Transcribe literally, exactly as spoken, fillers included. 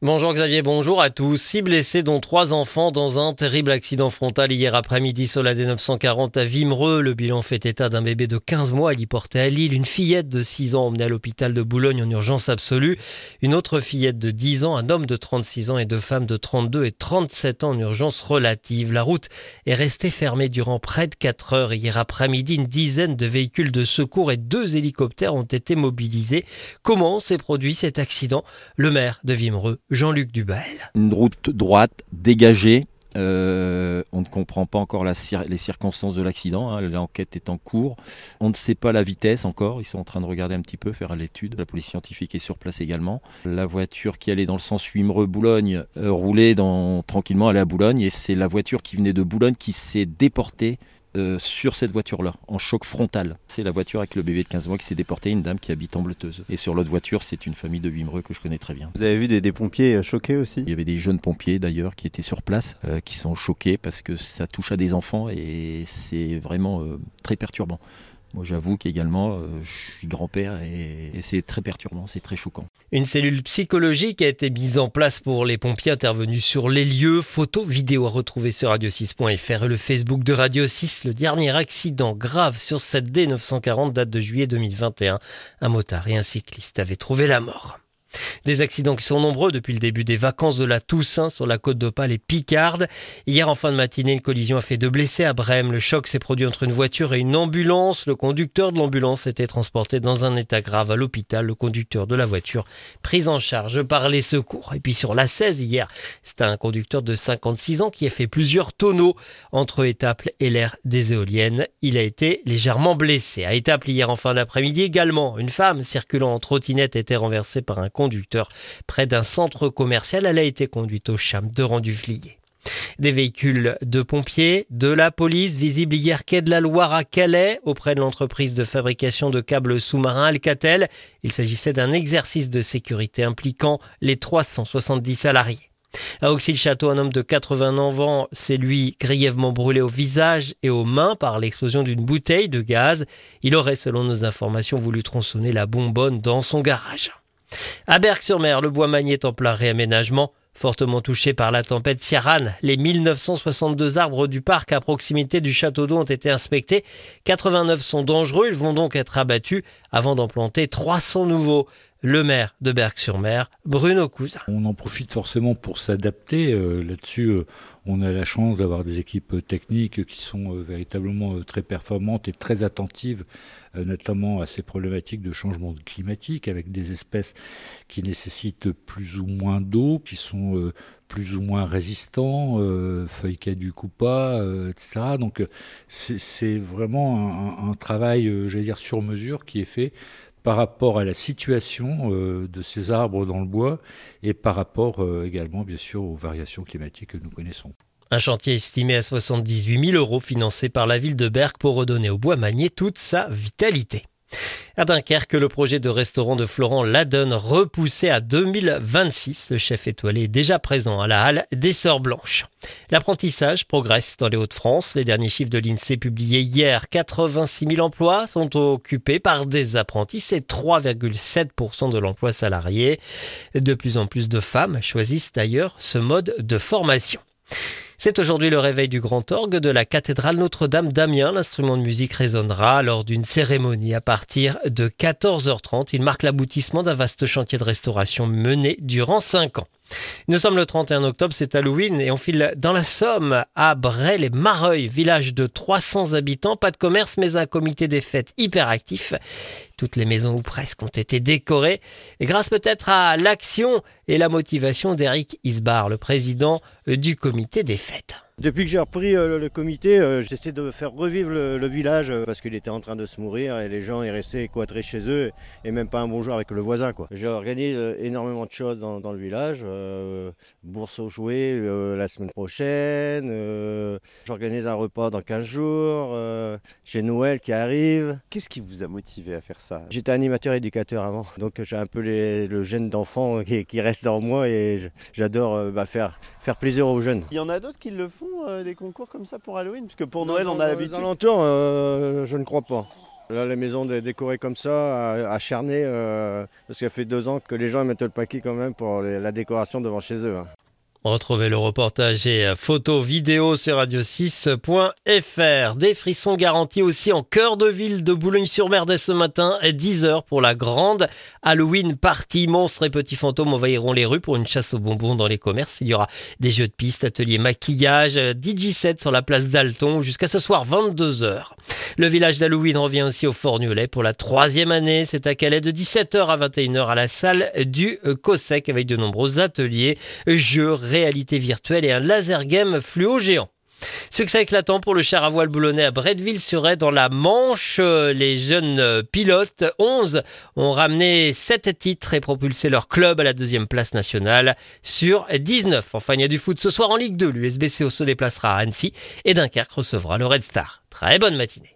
Bonjour Xavier, bonjour à tous. Six blessés dont trois enfants dans un terrible accident frontal hier après-midi sur la D neuf cent quarante à Wimereux. Le bilan fait état d'un bébé de quinze mois héliporté à Lille, une fillette de six ans emmenée à l'hôpital de Boulogne en urgence absolue, une autre fillette de dix ans, un homme de trente-six ans et deux femmes de trente-deux et trente-sept ans en urgence relative. La route est restée fermée durant près de quatre heures. Hier après-midi, une dizaine de véhicules de secours et deux hélicoptères ont été mobilisés. Comment s'est produit cet accident ? Le maire de Wimereux, Jean-Luc Dubaël. Une route droite, dégagée. Euh, on ne comprend pas encore la cir- les circonstances de l'accident. Hein. L'enquête est en cours. On ne sait pas la vitesse encore. Ils sont en train de regarder un petit peu, faire l'étude. La police scientifique est sur place également. La voiture qui allait dans le sens Wimereux-Boulogne euh, roulait dans, tranquillement, allait à Boulogne. Et c'est la voiture qui venait de Boulogne qui s'est déportée Euh, sur cette voiture-là, en choc frontal. C'est la voiture avec le bébé de quinze mois qui s'est déporté, une dame qui habite en Bleteuse. Et sur l'autre voiture, c'est une famille de Wimereux que je connais très bien. Vous avez vu des, des pompiers choqués aussi ? Il y avait des jeunes pompiers d'ailleurs qui étaient sur place, euh, qui sont choqués parce que ça touche à des enfants et c'est vraiment euh, très perturbant. Moi j'avoue qu'également, euh, je suis grand-père et, et c'est très perturbant, c'est très choquant. Une cellule psychologique a été mise en place pour les pompiers intervenus sur les lieux. Photos, vidéos à retrouver sur radio six point f r et le Facebook de Radio six. Le dernier accident grave sur cette D neuf cent quarante date de juillet deux mille vingt et un. Un motard et un cycliste avaient trouvé la mort. Des accidents qui sont nombreux depuis le début des vacances de la Toussaint sur la côte d'Opale et Picarde. Hier en fin de matinée, une collision a fait deux blessés à Brême. Le choc s'est produit entre une voiture et une ambulance. Le conducteur de l'ambulance était transporté dans un état grave à l'hôpital. Le conducteur de la voiture pris en charge par les secours. Et puis sur l'A seize hier, c'est un conducteur de cinquante-six ans qui a fait plusieurs tonneaux entre Étaples et l'aire des éoliennes. Il a été légèrement blessé. À Étaples hier en fin d'après-midi également, une femme circulant en trottinette a été renversée par un conducteur près d'un centre commercial. Elle a été conduite au CHAM de Renduflier. Des véhicules de pompiers, de la police, visibles hier quai de la Loire à Calais, auprès de l'entreprise de fabrication de câbles sous-marins Alcatel. Il s'agissait d'un exercice de sécurité impliquant les trois cent soixante-dix salariés. À Auxy-le-Château, un homme de quatre-vingt-neuf ans s'est lui grièvement brûlé au visage et aux mains par l'explosion d'une bouteille de gaz. Il aurait, selon nos informations, voulu tronçonner la bonbonne dans son garage. À Berck-sur-Mer, le Bois-Magny est en plein réaménagement. Fortement touché par la tempête Ciarán, les mille neuf cent soixante-deux arbres du parc à proximité du château d'eau ont été inspectés. quatre-vingt-neuf sont dangereux, ils vont donc être abattus avant d'en planter trois cents nouveaux. Le maire de Berck-sur-Mer, Bruno Cousin. On en profite forcément pour s'adapter. Euh, là-dessus, euh, on a la chance d'avoir des équipes techniques qui sont euh, véritablement euh, très performantes et très attentives, euh, notamment à ces problématiques de changement climatique, avec des espèces qui nécessitent plus ou moins d'eau, qui sont euh, plus ou moins résistants, euh, feuilles caduques ou pas, euh, et cetera. Donc c'est, c'est vraiment un, un travail, euh, j'allais dire, sur mesure qui est fait par rapport à la situation euh, de ces arbres dans le bois et par rapport euh, également, bien sûr, aux variations climatiques que nous connaissons. Un chantier estimé à soixante-dix-huit mille euros financé par la ville de Berck pour redonner au Bois-Magny toute sa vitalité. À Dunkerque, le projet de restaurant de Florent Ladonne repoussé à deux mille vingt-six. Le chef étoilé est déjà présent à la halle des Sœurs Blanches. L'apprentissage progresse dans les Hauts-de-France. Les derniers chiffres de l'INSEE publiés hier, quatre-vingt-six mille emplois sont occupés par des apprentis. C'est trois virgule sept pour cent de l'emploi salarié. De plus en plus de femmes choisissent d'ailleurs ce mode de formation. C'est aujourd'hui le réveil du grand orgue de la cathédrale Notre-Dame d'Amiens. L'instrument de musique résonnera lors d'une cérémonie à partir de quatorze heures trente. Il marque l'aboutissement d'un vaste chantier de restauration mené durant cinq ans. Nous sommes le trente et un octobre, c'est Halloween et on file dans la Somme à Bray-les-Mareuils, village de trois cents habitants, pas de commerce mais un comité des fêtes hyper actif. Toutes les maisons ou presque ont été décorées et grâce peut-être à l'action et la motivation d'Éric Isbar, le président du comité des fêtes. Depuis que j'ai repris euh, le comité, euh, j'essaie de faire revivre le, le village euh, parce qu'il était en train de se mourir et les gens y restaient cloîtrés chez eux et même pas un bonjour avec le voisin, quoi. J'organise euh, énormément de choses dans, dans le village, euh, bourse aux jouets euh, la semaine prochaine, euh, j'organise un repas dans quinze jours, euh, j'ai Noël qui arrive. Qu'est-ce qui vous a motivé à faire ça ? J'étais animateur éducateur avant, donc j'ai un peu les, le gène d'enfant qui, qui reste en moi et j'adore euh, bah, faire, faire plaisir aux jeunes. Il y en a d'autres qui le font, euh, des concours comme ça pour Halloween ? Parce que pour Noël, on a l'habitude. Dans les alentours, euh, je ne crois pas. Là, les maisons dé- décorées comme ça, à, à Chernay, euh, parce qu'il fait deux ans que les gens mettent le paquet quand même pour les- la décoration devant chez eux. hein. Retrouvez le reportage et photos vidéo sur radio six point f r. Des frissons garantis aussi en cœur de ville de Boulogne-sur-Mer dès ce matin, à dix heures pour la grande Halloween party. Monstres et petits fantômes envahiront les rues pour une chasse aux bonbons dans les commerces. Il y aura des jeux de piste, ateliers maquillage, D J set sur la place d'Alton jusqu'à ce soir vingt-deux heures. Le village d'Halloween revient aussi au Fort-Niolet pour la troisième année. C'est à Calais de dix-sept heures à vingt et une heures à la salle du COSEC avec de nombreux ateliers, jeux, réalité virtuelle et un laser game fluo géant. Succès éclatant pour le char à voile boulonnais à Bretteville-sur-Aie dans la Manche. Les jeunes pilotes, onze, ont ramené sept titres et propulsé leur club à la deuxième place nationale sur dix-neuf. Enfin, il y a du foot ce soir en Ligue deux. L'U S B C O se déplacera à Annecy et Dunkerque recevra le Red Star. Très bonne matinée.